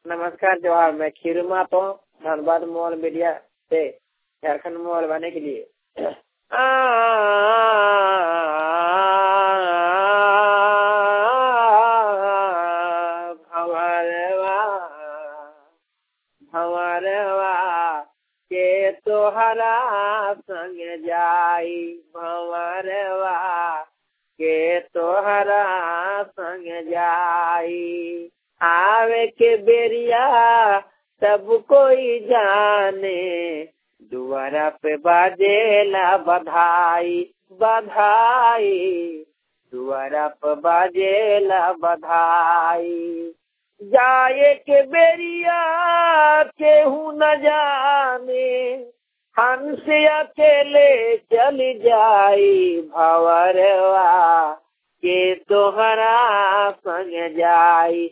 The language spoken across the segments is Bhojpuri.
नमस्कार जोहार। मैं खीरू मातो धनबाद मॉल मीडिया से झारखंड मॉल बने के लिए भंवरवा के तोहरा संग जाई, भंवरवा के तोहरा संग जाई। आवे के बेरिया सब कोई जाने, दुआरा पे बाजेला बधाई बधाई, दुआरा पे बाजेला बधाई। जाए के बेरिया केहू न जाने, हंस अकेले चल जाई, भंवरवा के तोहरा संग जाई,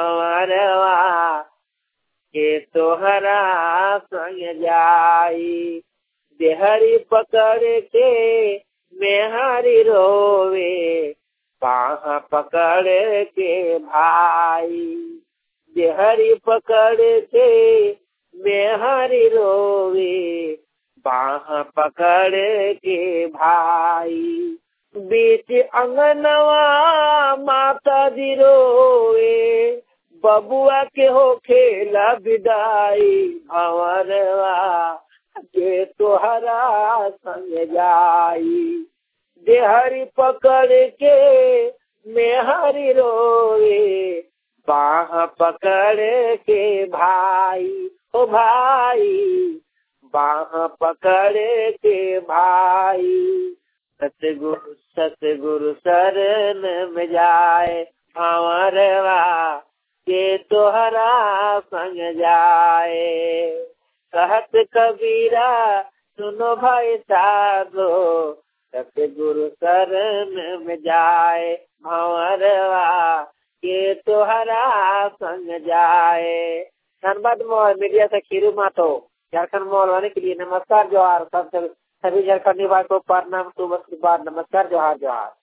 भंवरवा के तोहरा संग जाई। देहरी पकड़ के मेहरी रोवे, बाह पकड़ के भाई, देहरी पकड़ के मेहरी रोवे, बाह पकड़ के भाई। बीच अंगनवा माता दी रोवे, बबुआ के हो खेला विदाई, भंवरवा के तोहरा संग जाई। देहरी पकड़ के मेहरी रोवे, बाह पकड़ के भाई, ओ भाई बाह पकड़ के भाई। सतगुरु शरण में जाए, भंवरवा के तोहरा संग जाए। कहत कबीरा सुनो भाई साधो, सतगुरु शरण में जाए, भंवरवा के तोहरा संग जाए। धनबाद मॉल मीडिया से खीरू मातो झारखंड मॉल वाले के लिए नमस्कार जोहार। सभी झारखंडी भाई को प्रणाम, शुभ नमस्कार जोहार जोहार।